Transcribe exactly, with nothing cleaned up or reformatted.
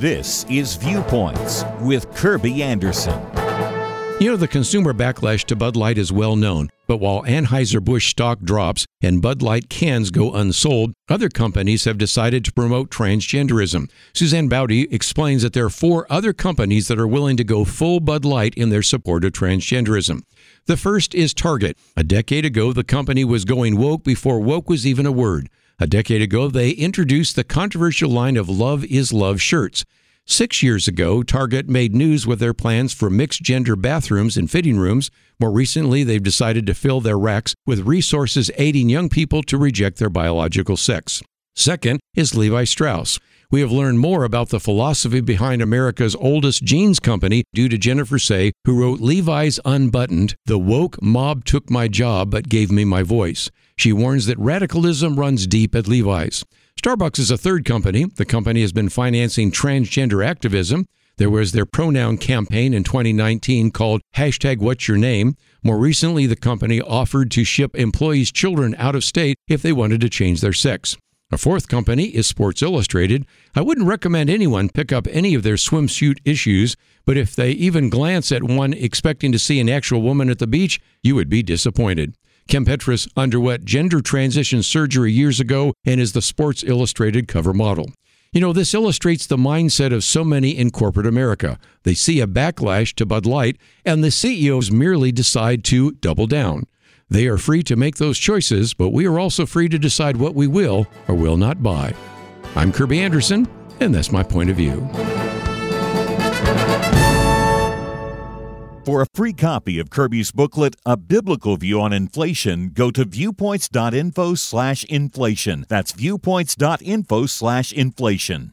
This is Viewpoints with Kirby Anderson. You know, the consumer backlash to Bud Light is well known, but while Anheuser-Busch stock drops and Bud Light cans go unsold, other companies have decided to promote transgenderism. Suzanne Bowdy explains that there are four other companies that are willing to go full Bud Light in their support of transgenderism. The first is Target. A decade ago, the company was going woke before woke was even a word. A decade ago, they introduced the controversial line of Love is Love shirts. Six years ago, Target made news with their plans for mixed-gender bathrooms and fitting rooms. More recently, they've decided to fill their racks with resources aiding young people to reject their biological sex. Second is Levi Strauss. We have learned more about the philosophy behind America's oldest jeans company due to Jennifer Say, who wrote Levi's Unbuttoned, "The woke mob took my job but gave me my voice." She warns that radicalism runs deep at Levi's. Starbucks is a third company. The company has been financing transgender activism. There was their pronoun campaign in twenty nineteen called hashtag What's Your Name. More recently, the company offered to ship employees' children out of state if they wanted to change their sex. A fourth company is Sports Illustrated. I wouldn't recommend anyone pick up any of their swimsuit issues, but if they even glance at one expecting to see an actual woman at the beach, you would be disappointed. Kim Petras underwent gender transition surgery years ago and is the Sports Illustrated cover model. You know, this illustrates the mindset of so many in corporate America. They see a backlash to Bud Light, and the C E Os merely decide to double down. They are free to make those choices, but we are also free to decide what we will or will not buy. I'm Kirby Anderson, and that's my point of view. For a free copy of Kirby's booklet, A Biblical View on Inflation, go to viewpoints.info slash inflation. That's viewpoints.info slash inflation.